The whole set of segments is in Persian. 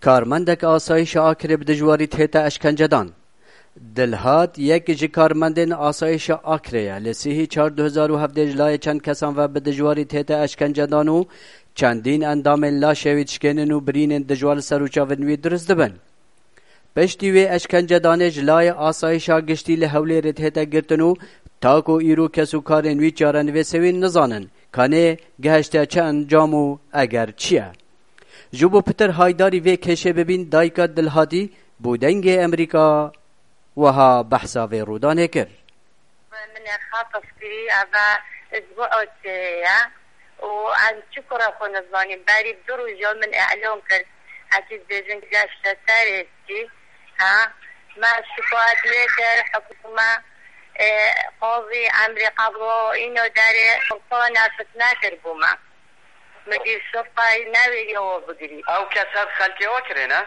کارمندک آسایش آکر بدجواری تهتا اشکنجدان. دلهات یک جی کارمندین آسایش آکریه لسیهی 4/2017 جلای چند کسان و بدجواری تهتا اشکنجدانو چندین اندام لا شوید شکنن و برینن دجوال سروچاونوی درست دبن. پشتی وی اشکنجدان جلای آسایشا گشتی لحولی رتهتا گرتنو تاکو ایرو کسو کارن وی چارن وی سوین نزانن کانه گهشتا چه انجامو اگر چیه. جوبو پتر هایداری وی کشه ببین دایکا دلهاتی بودنگ امریکا وها بحثا وی رودانه کر. من خاطف کری اما اسبوع تیا و عن شكرا خون زاني باري بدرو جو من اعلام کرد اكيد بيجن جاشتا تاريسكي ها ما شكوات ليتر حكومة قاضي عمري قبضو إنه داري سلطانة فتناكر بوما مدير شرطة ناوي يو بقري او كسر خلقي وكرنا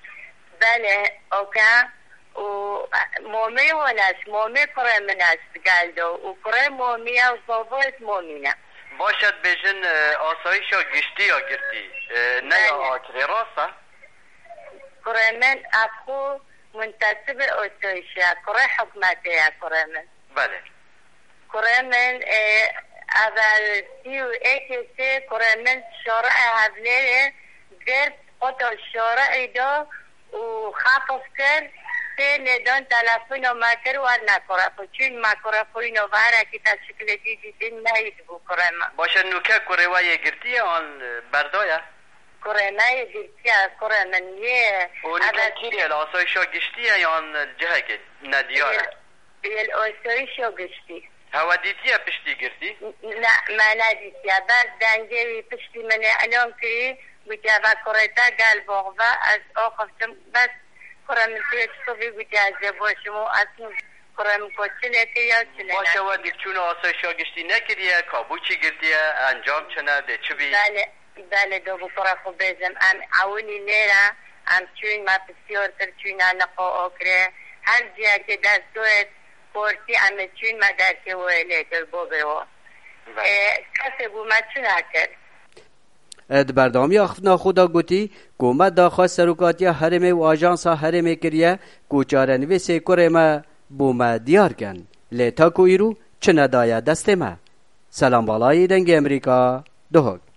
بله اوكا ومومي وناس مومي كره مناس قالدو وكره مومية وصوبوت مومينا باشد بيجن آسایشا گشتی یا گرتی نه آکری راسته كره من اخو منتسب آسایشا كره حكمته يا كره من بله كره من اول سيو اكسي كره من شارع هبليه قرب قطع الشارع دا وخافف كر ندان تلفن ما کر و نکره چون ما کره خوینو واره که تا شکل دیدی دین نهید بو کره ما باشه نوکه کره وای گرتی آن بردایه کره نهی گرتی کره من یه و نوکه کیری الاسایشا گشتی یا آن جهه که ندیاره الاسایشا گشتی هوا دیتیه پشتی گرتی؟ نه ما ندیتیه بس دنگه پشتی من اعلام کری بجاوه کره تا گل باغوه از آقفتم بس کرم توی صبحی بجازه باشم و اصلا کرم کچله یا چله باشه و دیکچون آسایشا گشتی نکریه کابو چی گردیه انجام چنه ده چی بی؟ بله دو بکره خوب بیزم ام اولی لیره ام چون ما بسیار تر چون نقا آکره هر جایی که دست دوید پورتی ام چون ما در که ویلی تر بوبه و کسی بو ما چون کرد اد بردامی اخفنا خدا گوتی کومت داخواست سروکاتی هرمه و آژانسا هرمه کریه کوچارن و سیکوره ما بوما دیار کن لیتا کو ایرو چه ندایه دست ما سلام بالای دنگ امریکا دهوک